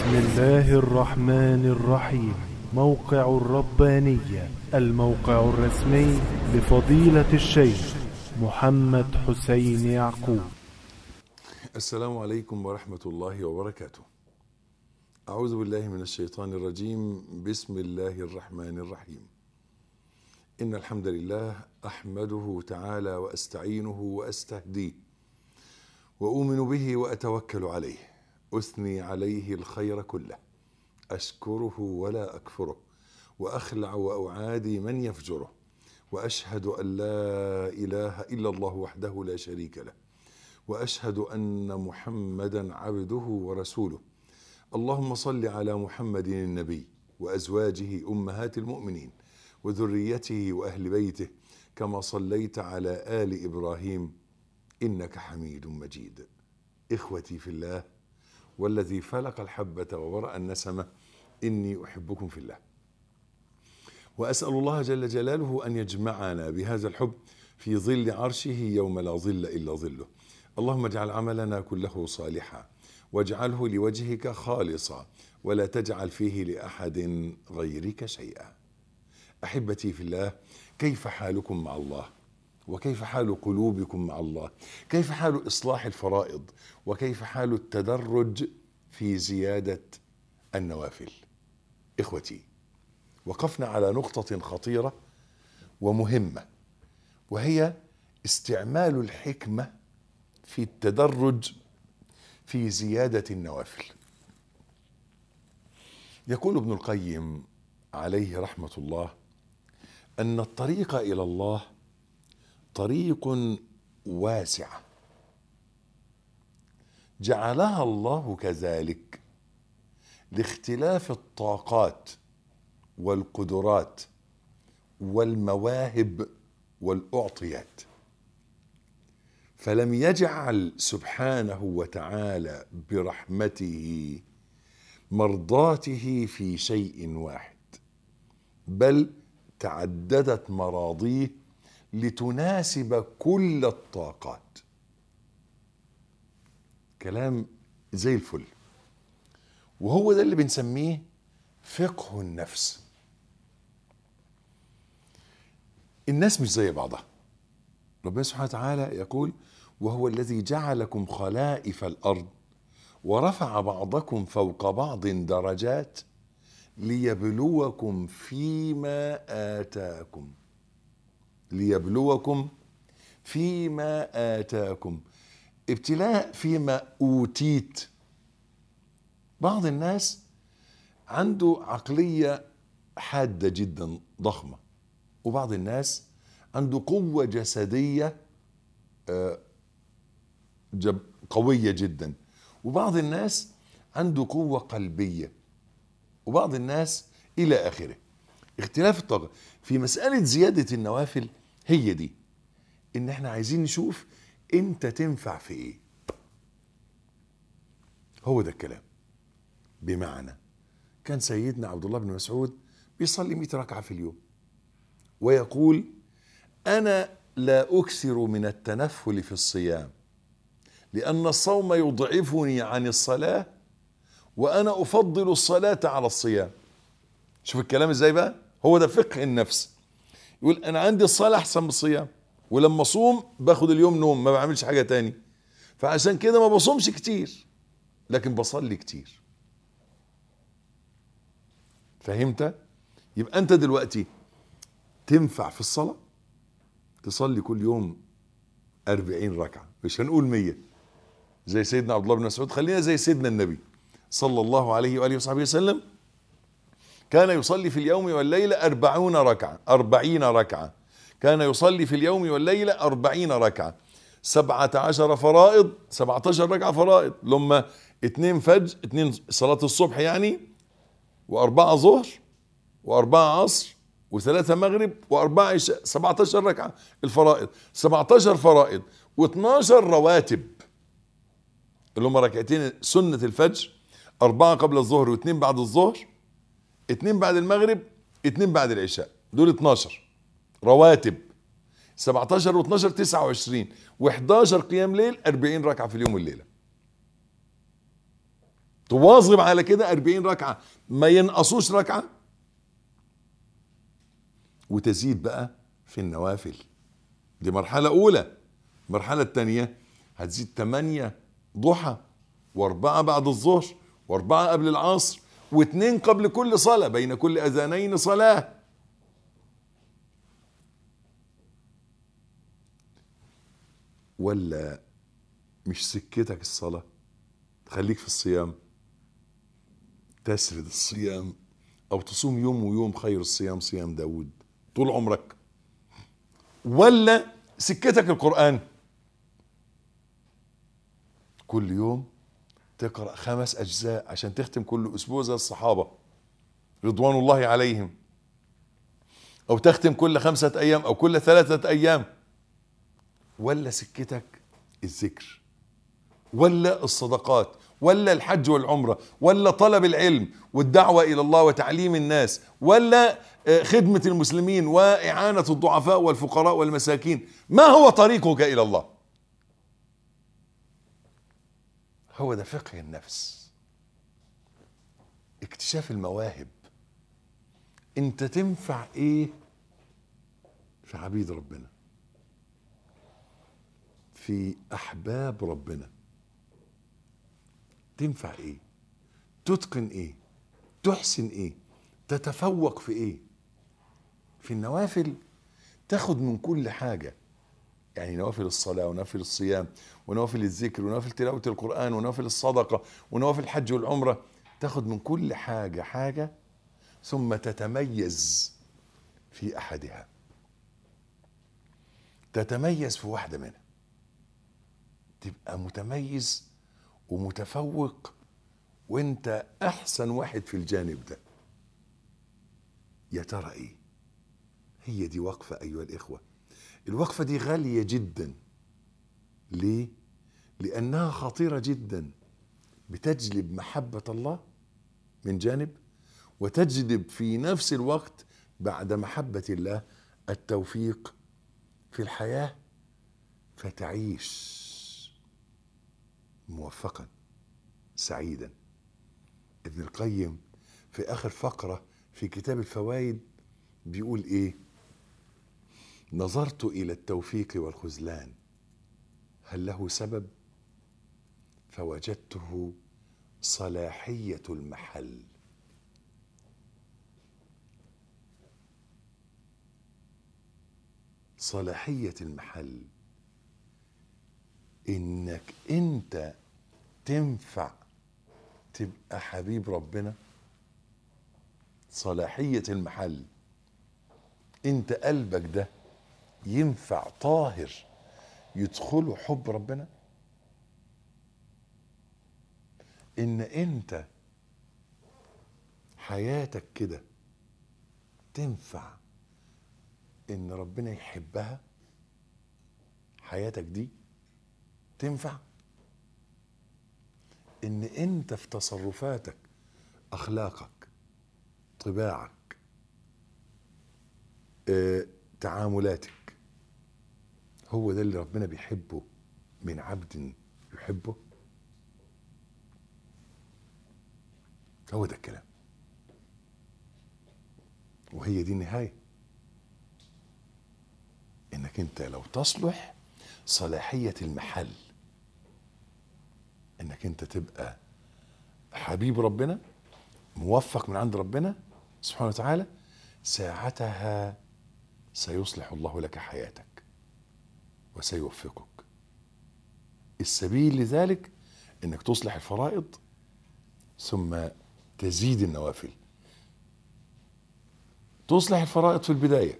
بسم الله الرحمن الرحيم. موقع الربانية، الموقع الرسمي لفضيلة الشيخ محمد حسين يعقوب. السلام عليكم ورحمة الله وبركاته. أعوذ بالله من الشيطان الرجيم. بسم الله الرحمن الرحيم. إن الحمد لله أحمده تعالى وأستعينه وأستهديه وأؤمن به وأتوكل عليه، أثني عليه الخير كله، أشكره ولا أكفره، وأخلع وأعادي من يفجره، وأشهد أن لا إله إلا الله وحده لا شريك له، وأشهد أن محمدا عبده ورسوله. اللهم صل على محمد النبي وأزواجه أمهات المؤمنين وذريته وأهل بيته كما صليت على آل إبراهيم إنك حميد مجيد. إخوتي في الله والذي فلق الحبة وبرأ النسمة، إني أحبكم في الله، وأسأل الله جل جلاله أن يجمعنا بهذا الحب في ظل عرشه يوم لا ظل إلا ظله. اللهم اجعل عملنا كله صالحا، واجعله لوجهك خالصا، ولا تجعل فيه لأحد غيرك شيئا. أحبتي في الله، كيف حالكم مع الله؟ وكيف حال قلوبكم مع الله؟ كيف حال إصلاح الفرائض؟ وكيف حال التدرج في زيادة النوافل؟ إخوتي، وقفنا على نقطة خطيرة ومهمة، وهي استعمال الحكمة في التدرج في زيادة النوافل. يقول ابن القيم عليه رحمة الله أن الطريق إلى الله طريق واسعة جعلها الله كذلك لاختلاف الطاقات والقدرات والمواهب والأعطيات، فلم يجعل سبحانه وتعالى برحمته مرضاته في شيء واحد، بل تعددت مراضيه لتناسب كل الطاقات. كلام زي الفل، وهو ده اللي بنسميه فقه النفس. الناس مش زي بعضها. ربنا سبحانه وتعالى يقول: وهو الذي جعلكم خلائف الأرض ورفع بعضكم فوق بعض درجات ليبلوكم فيما آتاكم. ليبلوكم فيما آتاكم. ابتلاء فيما أوتيت. بعض الناس عنده عقلية حادة جدا ضخمة، وبعض الناس عنده قوة جسدية قوية جدا، وبعض الناس عنده قوة قلبية، وبعض الناس إلى آخره. اختلاف الطاقة في مسألة زيادة النوافل هي دي، إن احنا عايزين نشوف انت تنفع في ايه. هو ده الكلام. بمعنى، كان سيدنا عبد الله بن مسعود بيصلي 100 ركعة في اليوم، ويقول: أنا لا أكثر من التنفل في الصيام، لأن الصوم يضعفني عن الصلاة، وأنا أفضل الصلاة على الصيام. شوف الكلام ازاي بقى. هو ده فقه النفس. يقول: أنا عندي الصلاة أحسن من الصيام، ولما أصوم باخد اليوم نوم، ما بعملش حاجة تاني، فعشان كده ما بصومش كتير لكن بصلي كتير. فهمت؟ يبقى أنت دلوقتي تنفع في الصلاة تصلي كل يوم 40 ركعة، مش هنقول 100 زي سيدنا عبد الله بن مسعود، خلينا زي سيدنا النبي صلى الله عليه وآله وصحبه وسلم. كان يصلي في اليوم والليلة 40 ركعة. 40 ركعة كان يصلي في اليوم والليلة 40 ركعة. 17 فرائض، 17 ركعة فرائض، لما 2 فجر، 2 صلاة الصبح يعني، و4 ظهر، و4 عصر، و3 مغرب، و4 عشاء. 17 ركعة الفرائض، 17 فرائض، و12 رواتب اللي هم ركعتين سنة الفجر، 4 قبل الظهر، و2 بعد الظهر، 2 بعد المغرب، 2 بعد العشاء. دول 12 رواتب. 17 و12 29، و11 قيام ليل، 40 ركعة في اليوم والليلة. تواظب على كده 40 ركعة ما ينقصوش ركعة، وتزيد بقى في النوافل. دي مرحلة أولى. المرحلة الثانية هتزيد 8 ضحى، و4 بعد الظهر، و4 قبل العصر، و2 قبل كل صلاة، بين كل أذانين صلاة. ولا مش سكتك الصلاة؟ خليك في الصيام، تسرد الصيام، أو تصوم يوم ويوم، خير الصيام صيام داود طول عمرك. ولا سكتك القرآن، كل يوم تقرأ 5 أجزاء عشان تختم كل أسبوع زي الصحابة رضوان الله عليهم، أو تختم كل 5 أيام أو كل 3 أيام. ولا سكتك الذكر، ولا الصدقات، ولا الحج والعمرة، ولا طلب العلم والدعوة إلى الله وتعليم الناس، ولا خدمة المسلمين وإعانة الضعفاء والفقراء والمساكين. ما هو طريقك إلى الله؟ هو ده فقه النفس، اكتشاف المواهب. انت تنفع ايه في عبيد ربنا، في احباب ربنا؟ تنفع ايه؟ تتقن ايه؟ تحسن ايه؟ تتفوق في ايه؟ في النوافل تاخد من كل حاجة، يعني نوافل الصلاة ونوافل الصيام ونوافل الذكر ونوافل تلاوة القرآن ونوافل الصدقة ونوافل الحج والعمرة، تاخد من كل حاجة حاجة، ثم تتميز في أحدها، تتميز في واحدة منها، تبقى متميز ومتفوق، وانت أحسن واحد في الجانب ده. يا ترى ايه؟ هي دي وقفة أيها الإخوة. الوقفة دي غالية جدا. ليه؟ لأنها خطيرة جدا، بتجلب محبة الله من جانب، وتجلب في نفس الوقت بعد محبة الله التوفيق في الحياة، فتعيش موفقا سعيدا. ابن القيم في آخر فقرة في كتاب الفوائد بيقول ايه؟ نظرت إلى التوفيق والخذلان هل له سبب؟ فوجدته صلاحية المحل. صلاحية المحل، انك انت تنفع تبقى حبيب ربنا. صلاحية المحل، انت قلبك ده ينفع طاهر يدخله حب ربنا. ان انت حياتك كده تنفع ان ربنا يحبها. حياتك دي تنفع ان انت في تصرفاتك، اخلاقك، طباعك، تعاملاتك، هو ده اللي ربنا بيحبه من عبد يحبه. هو ده الكلام، وهي دي النهاية. انك انت لو تصلح صلاحية المحل، انك انت تبقى حبيب ربنا موفق من عند ربنا سبحانه وتعالى، ساعتها سيصلح الله لك حياتك وسيوفقك. السبيل لذلك انك تصلح الفرائض ثم تزيد النوافل. تصلح الفرائض في البداية،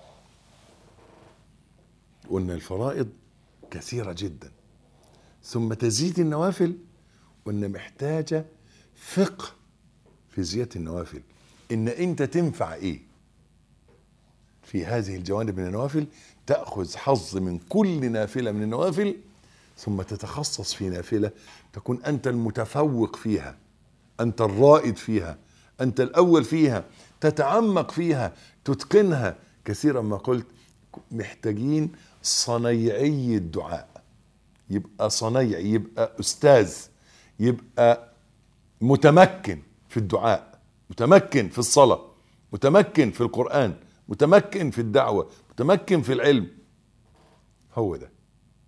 قلنا الفرائض كثيرة جدا، ثم تزيد النوافل، قلنا محتاجة فقه في زيادة النوافل، ان انت تنفع ايه في هذه الجوانب من النوافل، تأخذ حظ من كل نافلة من النوافل، ثم تتخصص في نافلة تكون أنت المتفوق فيها، أنت الرائد فيها، أنت الأول فيها، تتعمق فيها، تتقنها. كثيرا ما قلت محتاجين صنيعي الدعاء، يبقى صنيعي، يبقى أستاذ، يبقى متمكن في الدعاء، متمكن في الصلاة، متمكن في القرآن، متمكن في الدعوة، متمكن في العلم. هو ده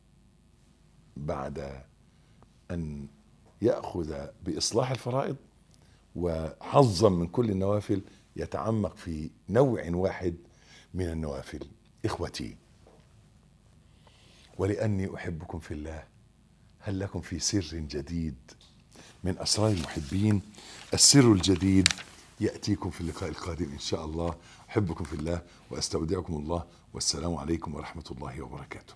بعد أن يأخذ بإصلاح الفرائض وحظا من كل النوافل يتعمق في نوع واحد من النوافل. إخوتي، ولأني أحبكم في الله، هل لكم في سر جديد من أسرار المحبين؟ السر الجديد يأتيكم في اللقاء القادم إن شاء الله. أحبكم في الله وأستودعكم الله، والسلام عليكم ورحمة الله وبركاته.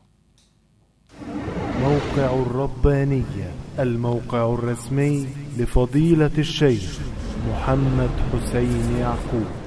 موقع الربانية، الموقع الرسمي لفضيلة الشيخ محمد حسين يعقوب.